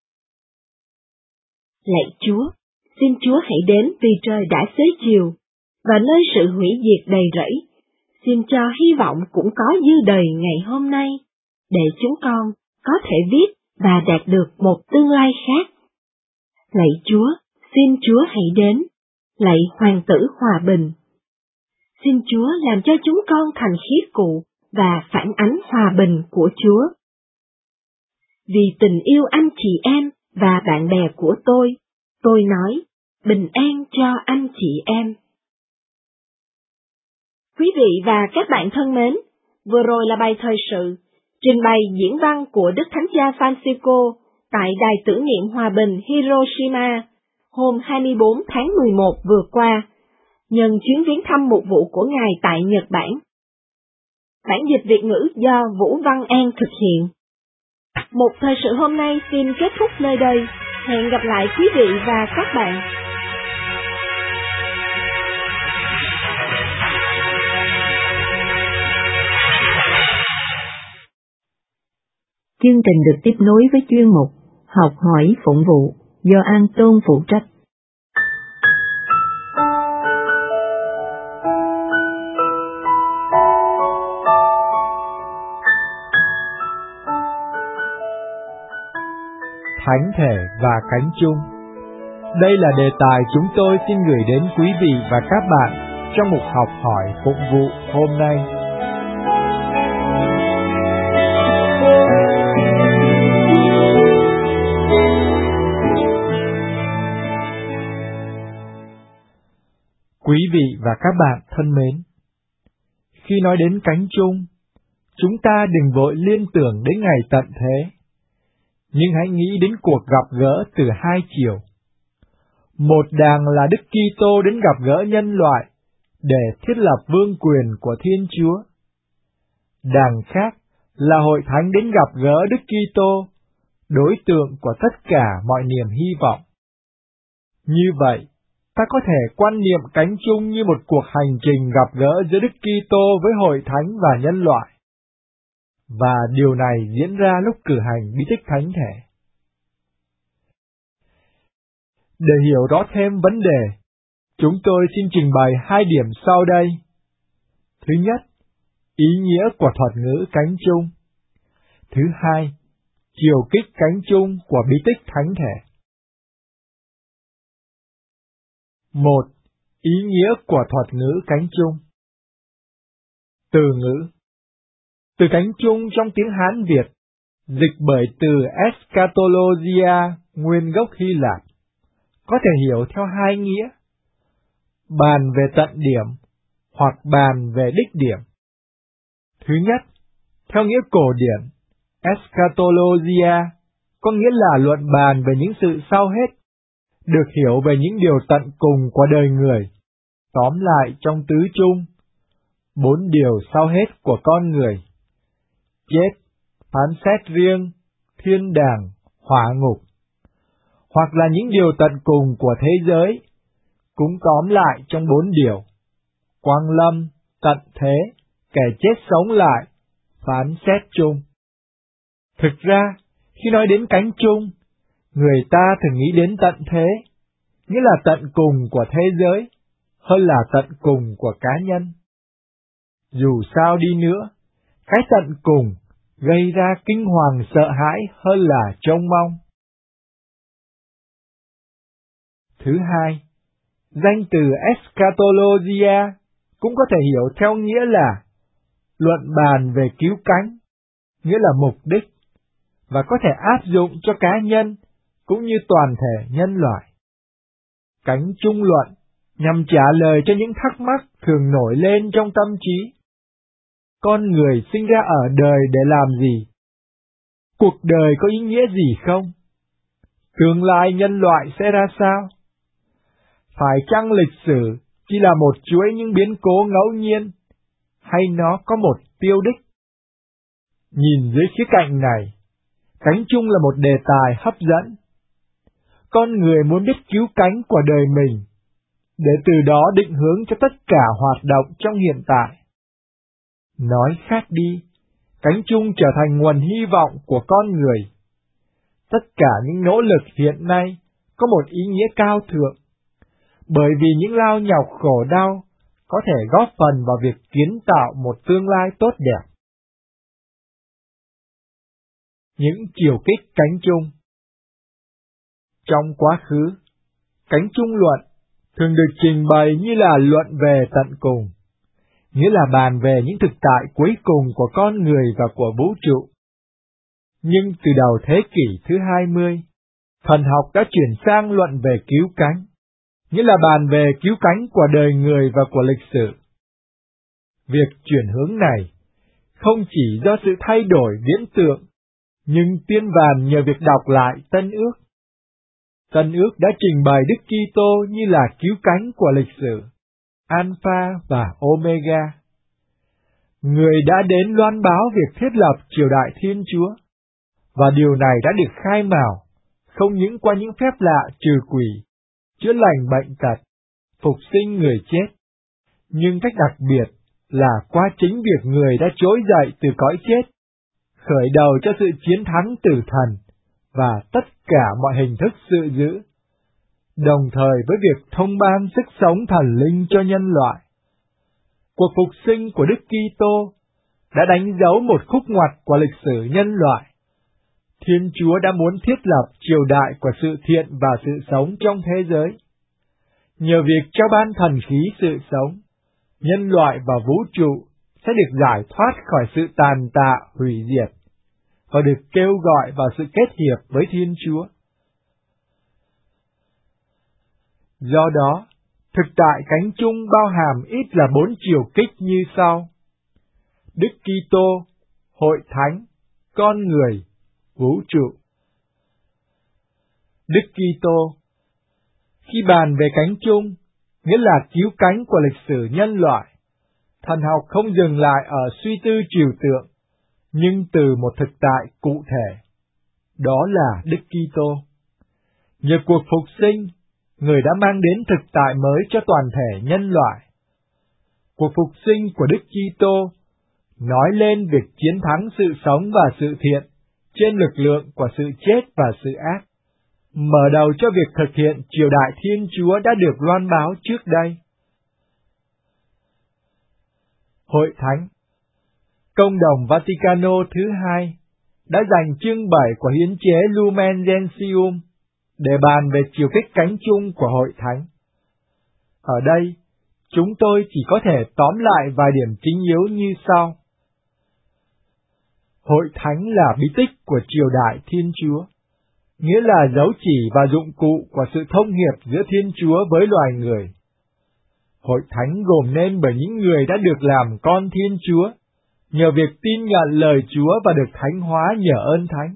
Lạy Chúa, xin Chúa hãy đến vì trời đã xế chiều, và nơi sự hủy diệt đầy rẫy, xin cho hy vọng cũng có dư đầy ngày hôm nay, để chúng con có thể viết và đạt được một tương lai khác. Lạy Chúa, xin Chúa hãy đến, lạy Hoàng tử hòa bình. Xin Chúa làm cho chúng con thành khí cụ và phản ánh hòa bình của Chúa. Vì tình yêu anh chị em và bạn bè của tôi nói, bình an cho anh chị em. Quý vị và các bạn thân mến, vừa rồi là bài thời sự, trình bày diễn văn của Đức Thánh Cha Francisco tại Đài tưởng niệm hòa bình Hiroshima hôm 24 tháng 11 vừa qua, nhân chuyến viếng thăm mục vụ của Ngài tại Nhật Bản. Bản dịch Việt ngữ do Vũ Văn An thực hiện. Một thời sự hôm nay xin kết thúc nơi đây. Hẹn gặp lại quý vị và các bạn.
Chương trình được tiếp nối với chuyên mục Học hỏi phụng vụ do An Tôn phụ trách.
Thánh thể và cánh chung. Đây là đề tài chúng tôi xin gửi đến quý vị và các bạn trong mục học hỏi phụng vụ hôm nay. Quý vị và các bạn thân mến, khi nói đến cánh chung, chúng ta đừng vội liên tưởng đến ngày tận thế, nhưng hãy nghĩ đến cuộc gặp gỡ từ hai chiều. Một đàng là Đức Kitô đến gặp gỡ nhân loại để thiết lập vương quyền của Thiên Chúa. Đàng khác là hội thánh đến gặp gỡ Đức Kitô, đối tượng của tất cả mọi niềm hy vọng. Như vậy, ta có thể quan niệm cánh chung như một cuộc hành trình gặp gỡ giữa Đức Kitô với hội thánh và nhân loại. Và điều này diễn ra lúc cử hành bí tích thánh thể. Để hiểu rõ thêm vấn đề, chúng tôi xin trình bày hai điểm sau đây. Thứ nhất, ý nghĩa của thuật ngữ cánh chung. Thứ hai, chiều kích cánh chung của bí tích thánh thể. 1. Ý nghĩa của thuật ngữ cánh chung. Từ ngữ. Từ cánh chung trong tiếng Hán Việt, dịch bởi từ eschatologia, nguyên gốc Hy Lạp, có thể hiểu theo hai nghĩa: bàn về tận điểm hoặc bàn về đích điểm. Thứ nhất, theo nghĩa cổ điển, eschatologia có nghĩa là luận bàn về những sự sau hết, được hiểu về những điều tận cùng của đời người. Tóm lại trong tứ chung, 4 điều sau hết của con người: chết, phán xét riêng, thiên đàng, hỏa ngục. Hoặc là những điều tận cùng của thế giới, cũng tóm lại trong 4 điều: quang lâm, tận thế, kẻ chết sống lại, phán xét chung. Thực ra, khi nói đến cánh chung, người ta thường nghĩ đến tận thế, nghĩa là tận cùng của thế giới, hơn là tận cùng của cá nhân. Dù sao đi nữa, cái tận cùng gây ra kinh hoàng sợ hãi hơn là trông mong. Thứ hai, danh từ eschatologia cũng có thể hiểu theo nghĩa là luận bàn về cứu cánh, nghĩa là mục đích, và có thể áp dụng cho cá nhân cũng như toàn thể nhân loại. Cánh chung luận nhằm trả lời cho những thắc mắc thường nổi lên trong tâm trí. Con người sinh ra ở đời để làm gì? Cuộc đời có ý nghĩa gì không? Tương lai nhân loại sẽ ra sao? Phải chăng lịch sử chỉ là một chuỗi những biến cố ngẫu nhiên, hay nó có một tiêu đích? Nhìn dưới khía cạnh này,
Cánh chung là một đề tài hấp dẫn. Con người muốn biết cứu cánh của đời mình, để từ đó định hướng cho tất cả hoạt động trong hiện tại. Nói khác đi, cánh chung trở thành nguồn hy vọng của con người. Tất cả những nỗ lực hiện nay có một ý nghĩa cao thượng, bởi vì những lao nhọc khổ đau có thể góp phần vào việc kiến tạo một tương lai tốt đẹp. Những chiều kích cánh chung. Trong quá khứ, cánh chung luận thường được trình bày như là luận về tận cùng, nghĩa là bàn về những thực tại cuối cùng của con người và của vũ trụ. Nhưng từ đầu thế kỷ thứ 20, thần học đã chuyển sang luận về cứu cánh, nghĩa là bàn về cứu cánh của đời người và của lịch sử. Việc chuyển hướng này không chỉ do sự thay đổi viễn tượng, nhưng tiên vàn nhờ việc đọc lại Tân Ước. Tân Ước đã trình bày Đức Kitô như là cứu cánh của lịch sử, Alpha và Omega. Người đã đến loan báo việc thiết lập triều đại Thiên Chúa, và điều này đã được khai mào, không những qua những phép lạ trừ quỷ, chữa lành bệnh tật, phục sinh người chết, nhưng cách đặc biệt là qua chính việc người đã trỗi dậy từ cõi chết, khởi đầu cho sự chiến thắng tử thần và tất cả mọi hình thức sự dữ, đồng thời với việc thông ban sức sống thần linh cho nhân loại. Cuộc phục sinh của Đức Kitô đã đánh dấu một khúc ngoặt của lịch sử nhân loại. Thiên Chúa đã muốn thiết lập triều đại của sự thiện và sự sống trong thế giới. Nhờ việc trao ban thần khí sự sống, nhân loại và vũ trụ sẽ được giải thoát khỏi sự tàn tạ hủy diệt và được kêu gọi vào sự kết hiệp với Thiên Chúa. Do đó, thực tại cánh chung bao hàm ít là 4 chiều kích như sau: Đức Kitô, Hội Thánh, con người, vũ trụ. Đức Kitô. Khi bàn về cánh chung, nghĩa là cứu cánh của lịch sử nhân loại, thần học không dừng lại ở suy tư trừu tượng, nhưng từ một thực tại cụ thể. Đó là Đức Kitô. Nhờ cuộc phục sinh, người đã mang đến thực tại mới cho toàn thể nhân loại. Cuộc phục sinh của Đức Kitô nói lên việc chiến thắng sự sống và sự thiện trên lực lượng của sự chết và sự ác, mở đầu cho việc thực hiện triều đại Thiên Chúa đã được loan báo trước đây. Hội Thánh. Công đồng Vaticano thứ 2 đã dành chương 7 của hiến chế Lumen Gentium để bàn về chiều kích cánh chung của Hội Thánh. Ở đây, chúng tôi chỉ có thể tóm lại vài điểm chính yếu như sau. Hội Thánh là bí tích của triều đại Thiên Chúa, nghĩa là dấu chỉ và dụng cụ của sự thông hiệp giữa Thiên Chúa với loài người. Hội Thánh gồm nên bởi những người đã được làm con Thiên Chúa, nhờ việc tin nhận lời Chúa và được thánh hóa nhờ ơn Thánh.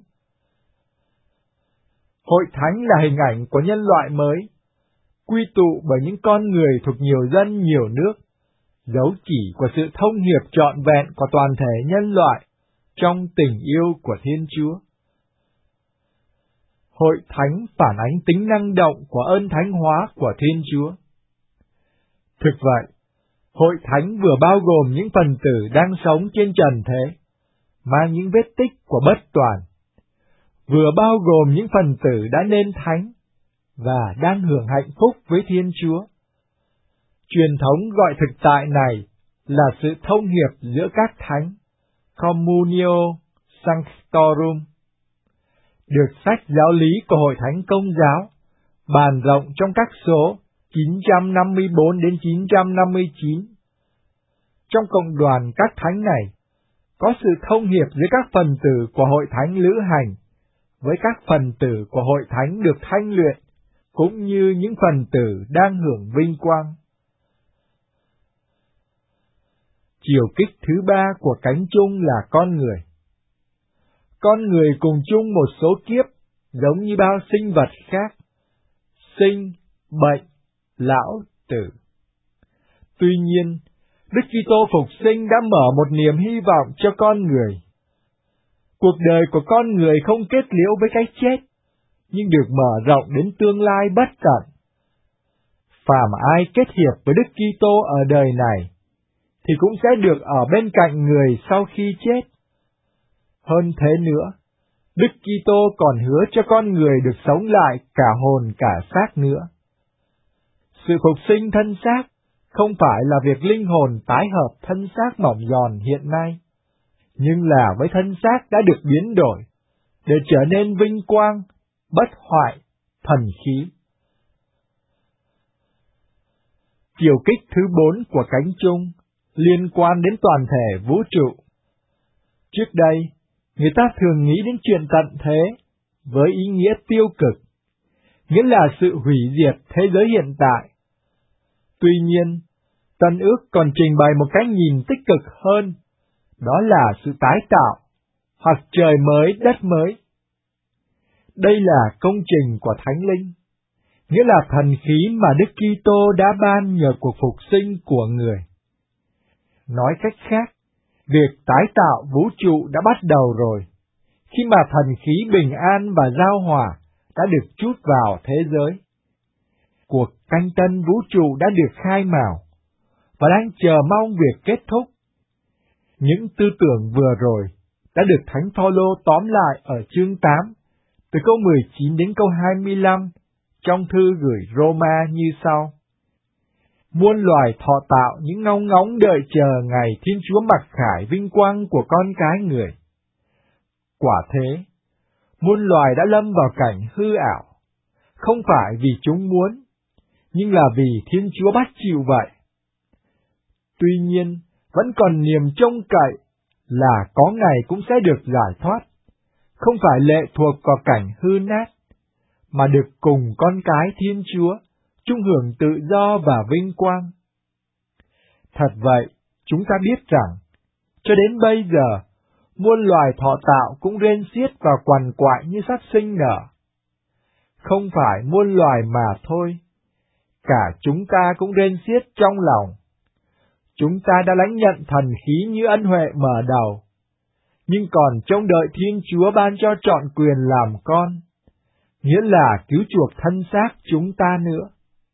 Hội Thánh là hình ảnh của nhân loại mới, quy tụ bởi những con người thuộc nhiều dân nhiều nước, dấu chỉ của sự thông hiệp trọn vẹn của toàn thể nhân loại trong tình yêu của Thiên Chúa. Hội Thánh phản ánh tính năng động của ơn thánh hóa của Thiên Chúa. Thực vậy, Hội Thánh vừa bao gồm những phần tử đang sống trên trần thế, mang những vết tích của bất toàn, vừa bao gồm những phần tử đã nên thánh và đang hưởng hạnh phúc với Thiên Chúa. Truyền thống gọi thực tại này là sự thông hiệp giữa các thánh, Communio Sanctorum, được sách giáo lý của Hội Thánh Công giáo bàn rộng trong các số 954 đến 959. Trong cộng đoàn các thánh này, có sự thông hiệp giữa các phần tử của Hội Thánh lữ hành với các phần tử của Hội Thánh được thanh luyện, cũng như những phần tử đang hưởng vinh quang. Chiều kích thứ 3 của cánh chung là con người. Con người cùng chung một số kiếp, giống như bao sinh vật khác: sinh, bệnh, lão, tử. Tuy nhiên, Đức Kitô phục sinh đã mở một niềm hy vọng cho con người. cuộc đời của con người không kết liễu với cái chết, nhưng được mở rộng đến tương lai bất tận. Phàm ai kết hiệp với Đức Kitô ở đời này, thì cũng sẽ được ở bên cạnh người sau khi chết. Hơn thế nữa, Đức Kitô còn hứa cho con người được sống lại cả hồn cả xác nữa. Sự phục sinh thân xác không phải là việc linh hồn tái hợp thân xác mỏng giòn hiện nay, nhưng là với thân xác đã được biến đổi, để trở nên vinh quang, bất hoại, thần khí. Chiều kích thứ 4 của cánh chung liên quan đến toàn thể vũ trụ. Trước đây, người ta thường nghĩ đến chuyện tận thế với ý nghĩa tiêu cực, nghĩa là sự hủy diệt thế giới hiện tại. Tuy nhiên, Tân ước còn trình bày một cái nhìn tích cực hơn, đó là sự tái tạo, hoặc trời mới đất mới. Đây là công trình của Thánh Linh, nghĩa là thần khí mà Đức Kitô đã ban nhờ cuộc phục sinh của người. Nói cách khác, việc tái tạo vũ trụ đã bắt đầu rồi, khi mà thần khí bình an và giao hòa đã được trút vào thế giới. Cuộc canh tân vũ trụ đã được khai mào, và đang chờ mong việc kết thúc. Những tư tưởng vừa rồi đã được Thánh Phaolô tóm lại ở chương 8, từ câu 19 đến câu 25, trong thư gửi Roma như sau. Muôn loài thọ tạo những ngóng ngóng đợi chờ ngày Thiên Chúa mặc khải vinh quang của con cái người. Quả thế, muôn loài đã lâm vào cảnh hư ảo, không phải vì chúng muốn, nhưng là vì Thiên Chúa bắt chịu vậy. Tuy nhiên, vẫn còn niềm trông cậy là có ngày cũng sẽ được giải thoát, không phải lệ thuộc vào cảnh hư nát, mà được cùng con cái Thiên Chúa, chung hưởng tự do và vinh quang. Thật vậy, chúng ta biết rằng, cho đến bây giờ, muôn loài thọ tạo cũng rên xiết và quằn quại như sắp sinh nở. Không phải muôn loài mà thôi, cả chúng ta cũng rên xiết trong lòng. Chúng ta đã lãnh nhận thần khí như ân huệ mở đầu, nhưng còn trông đợi Thiên Chúa ban cho trọn quyền làm con, nghĩa là cứu chuộc thân xác chúng ta nữa.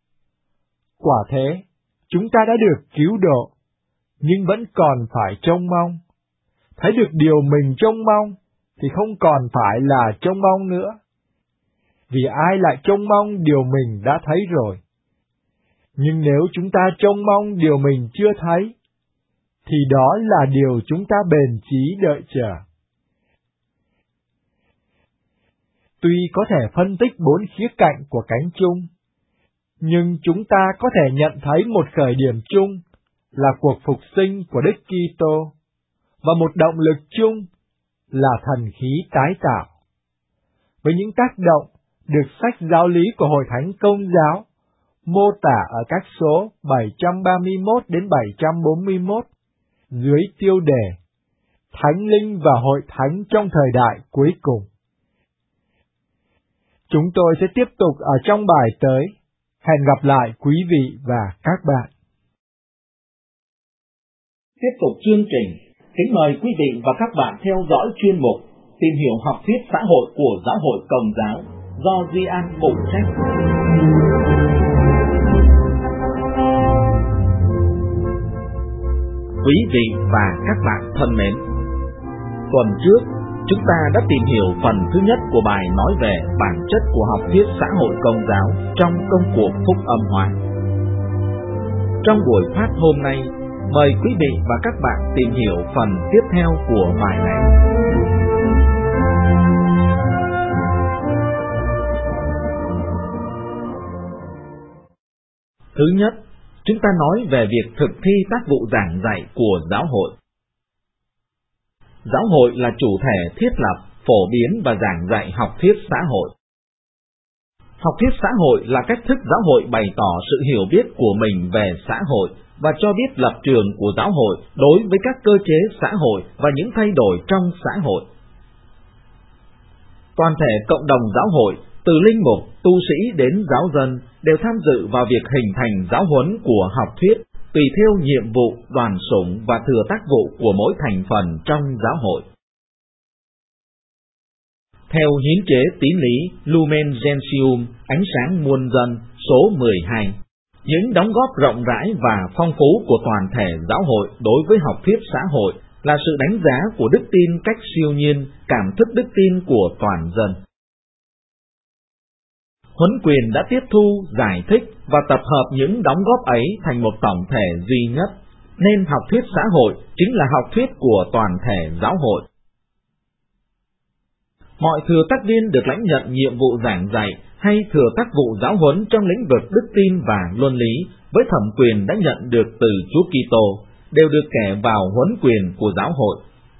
Quả thế, chúng ta đã được cứu độ, nhưng vẫn còn phải trông mong. Thấy được điều mình trông mong, thì không còn phải là trông mong nữa. Vì ai lại trông mong điều mình đã thấy rồi? Nhưng nếu chúng ta trông mong điều mình chưa thấy, thì đó là điều chúng ta bền chí đợi chờ. Tuy có thể phân tích 4 khía cạnh của cánh chung, nhưng chúng ta có thể nhận thấy một khởi điểm chung là cuộc phục sinh của Đức Kitô, và một động lực chung là thần khí tái tạo. Với những tác động được sách giáo lý của Hội Thánh Công giáo mô tả ở các số 731 đến 741 dưới tiêu đề Thánh Linh và Hội Thánh trong thời đại cuối cùng. Chúng tôi sẽ tiếp tục ở trong bài tới. Hẹn gặp lại quý vị và các bạn.
Tiếp tục chương trình, kính mời quý vị và các bạn theo dõi chuyên mục Tìm hiểu học thuyết xã hội của Giáo hội Công giáo do Duy An phụ trách. Quý vị và các bạn thân mến, tuần trước chúng ta đã tìm hiểu phần thứ nhất của bài nói về bản chất của học thuyết xã hội Công giáo trong công cuộc phúc âm hóa. Trong buổi phát hôm nay, mời quý vị và các bạn tìm hiểu phần tiếp theo của bài này. Thứ nhất, chúng ta nói về việc thực thi tác vụ giảng dạy của giáo hội. Giáo hội là chủ thể thiết lập, phổ biến và giảng dạy học thuyết xã hội. Học thuyết xã hội là cách thức giáo hội bày tỏ sự hiểu biết của mình về xã hội và cho biết lập trường của giáo hội đối với các cơ chế xã hội và những thay đổi trong xã hội. Toàn thể cộng đồng giáo hội, từ linh mục, tu sĩ đến giáo dân, đều tham dự vào việc hình thành giáo huấn của học thuyết, tùy theo nhiệm vụ, đoàn sủng và thừa tác vụ của mỗi thành phần trong giáo hội. Theo hiến chế tín lý Lumen Gentium, ánh sáng muôn dân, số 12, những đóng góp rộng rãi và phong phú của toàn thể giáo hội đối với học thuyết xã hội là sự đánh giá của đức tin cách siêu nhiên, cảm thức đức tin của toàn dân. Huấn quyền đã tiếp thu, giải thích và tập hợp những đóng góp ấy thành một tổng thể duy nhất, nên học thuyết xã hội chính là học thuyết của toàn thể giáo hội. Mọi thừa tác viên được lãnh nhận nhiệm vụ giảng dạy hay thừa tác vụ giáo huấn trong lĩnh vực đức tin và luân lý với thẩm quyền đã nhận được từ Chúa Kitô đều được kể vào huấn quyền của giáo hội.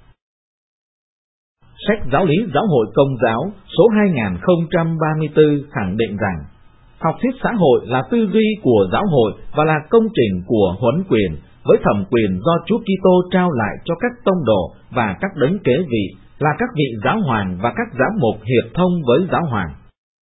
Sách Giáo lý Giáo hội Công giáo số 2034 khẳng định rằng học thuyết xã hội là tư duy của giáo hội và là công trình của huấn quyền với thẩm quyền do Chúa Kitô trao lại cho các tông đồ và các đấng kế vị là các vị giáo hoàng và các giám mục hiệp thông với giáo hoàng.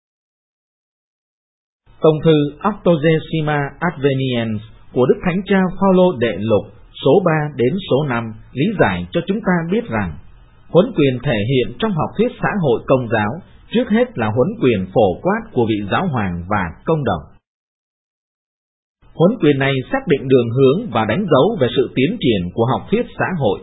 Công thư Octogesima Adveniens của Đức Thánh Cha Phaolô Đệ Lục số 3 đến số 5 lý giải cho chúng ta biết rằng huấn quyền thể hiện trong học thuyết xã hội Công giáo trước hết là huấn quyền phổ quát của vị giáo hoàng và công đồng. Huấn quyền này xác định đường hướng và đánh dấu về sự tiến triển của học thuyết xã hội.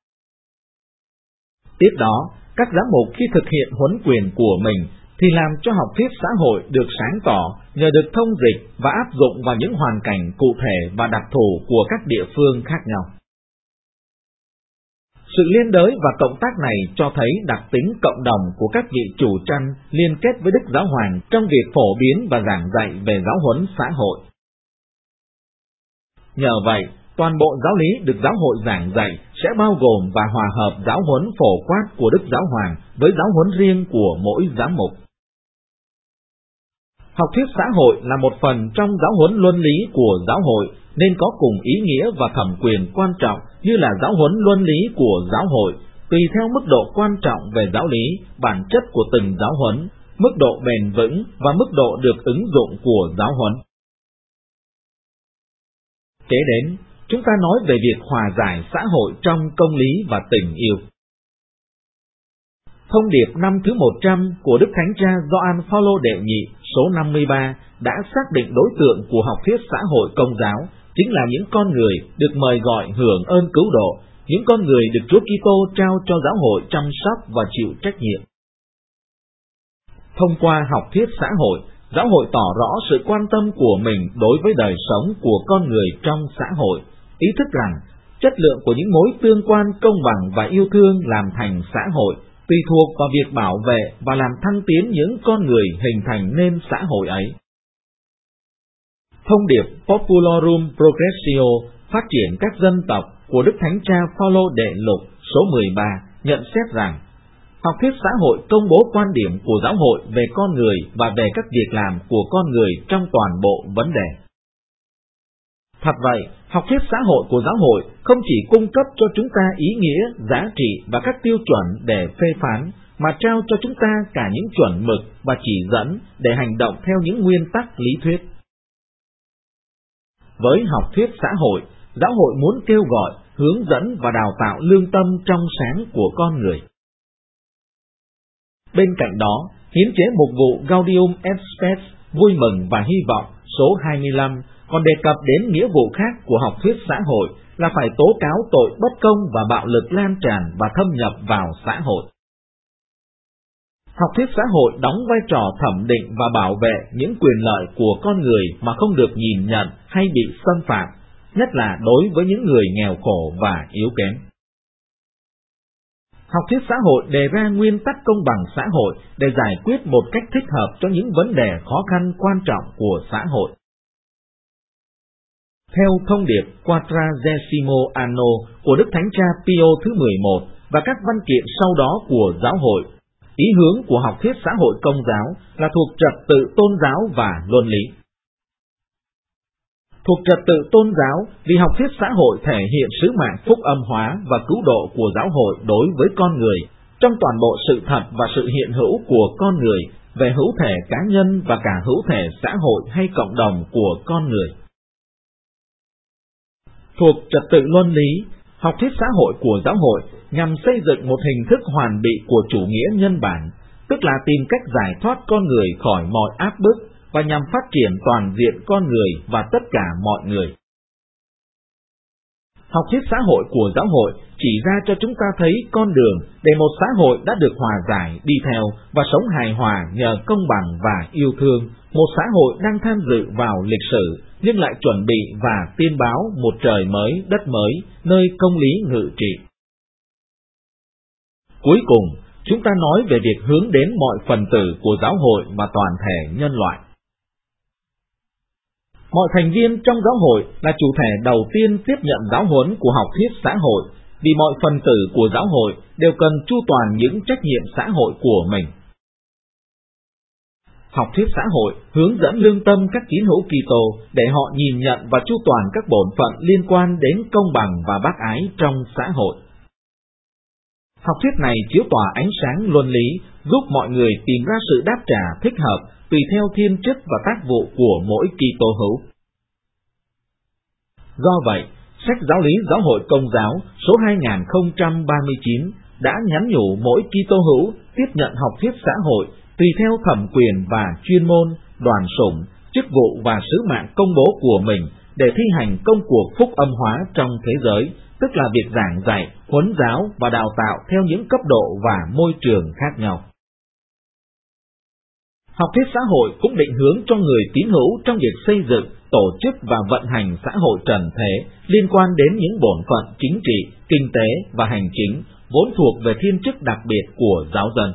Tiếp đó, các giám mục khi thực hiện huấn quyền của mình thì làm cho học thuyết xã hội được sáng tỏ nhờ được thông dịch và áp dụng vào những hoàn cảnh cụ thể và đặc thù của các địa phương khác nhau. Sự liên đới và cộng tác này cho thấy đặc tính cộng đồng của các vị chủ trăn liên kết với Đức Giáo Hoàng trong việc phổ biến và giảng dạy về giáo huấn xã hội. Nhờ vậy, toàn bộ giáo lý được giáo hội giảng dạy sẽ bao gồm và hòa hợp giáo huấn phổ quát của Đức Giáo Hoàng với giáo huấn riêng của mỗi giám mục. Học thuyết xã hội là một phần trong giáo huấn luân lý của giáo hội nên có cùng ý nghĩa và thẩm quyền quan trọng như là giáo huấn luân lý của giáo hội, tùy theo mức độ quan trọng về giáo lý, bản chất của từng giáo huấn, mức độ bền vững và mức độ được ứng dụng của giáo huấn. Kế đến, chúng ta nói về việc hòa giải xã hội trong công lý và tình yêu. Thông điệp năm thứ 100 của Đức Thánh Cha Gioan Phaolô Đệ Nhị số 53 đã xác định đối tượng của học thuyết xã hội Công giáo chính là những con người được mời gọi hưởng ơn cứu độ, những con người được Chúa Kitô trao cho giáo hội chăm sóc và chịu trách nhiệm. Thông qua học thuyết xã hội, giáo hội tỏ rõ sự quan tâm của mình đối với đời sống của con người trong xã hội, ý thức rằng chất lượng của những mối tương quan công bằng và yêu thương làm thành xã hội tùy thuộc vào việc bảo vệ và làm thăng tiến những con người hình thành nên xã hội ấy. Thông điệp Populorum Progressio, phát triển các dân tộc của Đức Thánh Cha Phaolô Đệ Lục số 13 nhận xét rằng học thuyết xã hội công bố quan điểm của giáo hội về con người và về các việc làm của con người trong toàn bộ vấn đề. Thật vậy, học thuyết xã hội của giáo hội không chỉ cung cấp cho chúng ta ý nghĩa, giá trị và các tiêu chuẩn để phê phán, mà trao cho chúng ta cả những chuẩn mực và chỉ dẫn để hành động theo những nguyên tắc lý thuyết. Với học thuyết xã hội, giáo hội muốn kêu gọi, hướng dẫn và đào tạo lương tâm trong sáng của con người. Bên cạnh đó, hiến chế mục vụ Gaudium et Spes vui mừng và hy vọng số 25 còn đề cập đến nghĩa vụ khác của học thuyết xã hội là phải tố cáo tội bất công và bạo lực lan tràn và thâm nhập vào xã hội. Học thuyết xã hội đóng vai trò thẩm định và bảo vệ những quyền lợi của con người mà không được nhìn nhận hay bị xâm phạm, nhất là đối với những người nghèo khổ và yếu kém. Học thuyết xã hội đề ra nguyên tắc công bằng xã hội để giải quyết một cách thích hợp cho những vấn đề khó khăn quan trọng của xã hội. Theo thông điệp Quadragesimo Anno của Đức Thánh Cha Pio thứ 11 và các văn kiện sau đó của giáo hội, ý hướng của học thuyết xã hội Công giáo là thuộc trật tự tôn giáo và luân lý. Thuộc trật tự tôn giáo vì học thuyết xã hội thể hiện sứ mạng phúc âm hóa và cứu độ của giáo hội đối với con người trong toàn bộ sự thật và sự hiện hữu của con người về hữu thể cá nhân và cả hữu thể xã hội hay cộng đồng của con người. Thuộc trật tự luân lý, học thuyết xã hội của giáo hội nhằm xây dựng một hình thức hoàn bị của chủ nghĩa nhân bản, tức là tìm cách giải thoát con người khỏi mọi áp bức và nhằm phát triển toàn diện con người và tất cả mọi người. Học thuyết xã hội của giáo hội chỉ ra cho chúng ta thấy con đường để một xã hội đã được hòa giải đi theo và sống hài hòa nhờ công bằng và yêu thương, một xã hội đang tham dự vào lịch sử nhưng lại chuẩn bị và tiên báo một trời mới, đất mới, nơi công lý ngự trị. Cuối cùng, chúng ta nói về việc hướng đến mọi phần tử của giáo hội và toàn thể nhân loại. Mọi thành viên trong giáo hội là chủ thể đầu tiên tiếp nhận giáo huấn của học thuyết xã hội, vì mọi phần tử của giáo hội đều cần chu toàn những trách nhiệm xã hội của mình. Học thuyết xã hội hướng dẫn lương tâm các tín hữu Kitô để họ nhìn nhận và chu toàn các bổn phận liên quan đến công bằng và bác ái trong xã hội. Học thuyết này chiếu tỏa ánh sáng luân lý, giúp mọi người tìm ra sự đáp trả thích hợp tùy theo thiên chức và tác vụ của mỗi Kitô hữu. Do vậy, sách Giáo lý Giáo hội Công giáo số 2039 đã nhắn nhủ mỗi Kitô hữu tiếp nhận học thuyết xã hội tùy theo thẩm quyền và chuyên môn, đoàn sủng, chức vụ và sứ mạng công bố của mình để thi hành công cuộc phúc âm hóa trong thế giới, tức là việc giảng dạy, huấn giáo và đào tạo theo những cấp độ và môi trường khác nhau. Học thuyết xã hội cũng định hướng cho người tín hữu trong việc xây dựng, tổ chức và vận hành xã hội trần thế liên quan đến những bổn phận chính trị, kinh tế và hành chính vốn thuộc về thiên chức đặc biệt của giáo dân.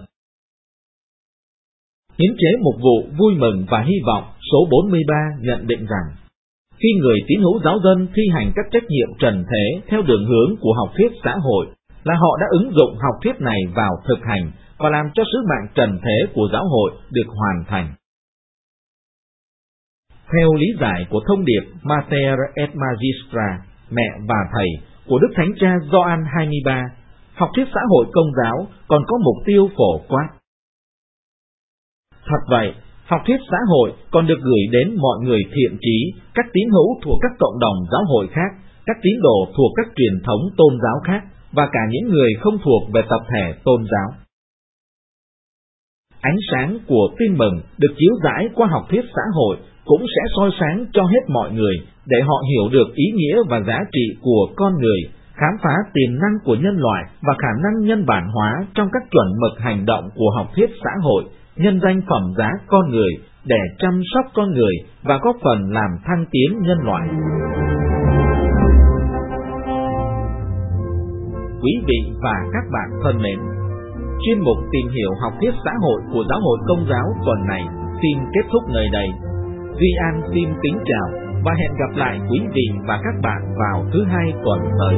Hiến chế mục vụ vui mừng và hy vọng số 43 nhận định rằng, khi người tín hữu giáo dân thi hành các trách nhiệm trần thế theo đường hướng của học thuyết xã hội, là họ đã ứng dụng học thuyết này vào thực hành và làm cho sứ mạng trần thế của giáo hội được hoàn thành. Theo lý giải của thông điệp Mater et Magistra, mẹ và thầy của Đức Thánh Cha Gioan 23, học thuyết xã hội Công giáo còn có mục tiêu phổ quát. Thật vậy, học thuyết xã hội còn được gửi đến mọi người thiện trí, các tín hữu thuộc các cộng đồng giáo hội khác, các tín đồ thuộc các truyền thống tôn giáo khác và cả những người không thuộc về tập thể tôn giáo. Ánh sáng của tin mừng được chiếu rãi qua học thuyết xã hội cũng sẽ soi sáng cho hết mọi người để họ hiểu được ý nghĩa và giá trị của con người, khám phá tiềm năng của nhân loại và khả năng nhân bản hóa trong các chuẩn mực hành động của học thuyết xã hội, nhân danh phẩm giá con người để chăm sóc con người và góp phần làm thăng tiến nhân loại. Quý vị và các bạn thân mến, chuyên mục tìm hiểu học thuyết xã hội của Giáo hội Công giáo tuần này xin kết thúc nơi đây. Duy An xin kính chào và hẹn gặp lại quý vị và các bạn vào thứ Hai tuần tới.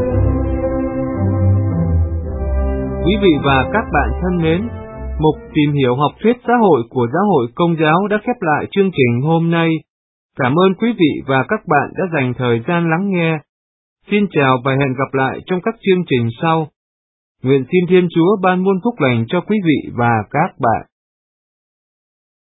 Quý vị và các bạn thân mến, mục tìm hiểu học thuyết xã hội của Giáo hội Công giáo đã khép lại chương trình hôm nay. Cảm ơn quý vị và các bạn đã dành thời gian lắng nghe. Xin chào và hẹn gặp lại trong các chương trình sau. Nguyện xin Thiên Chúa ban muôn phúc lành cho quý vị và các bạn.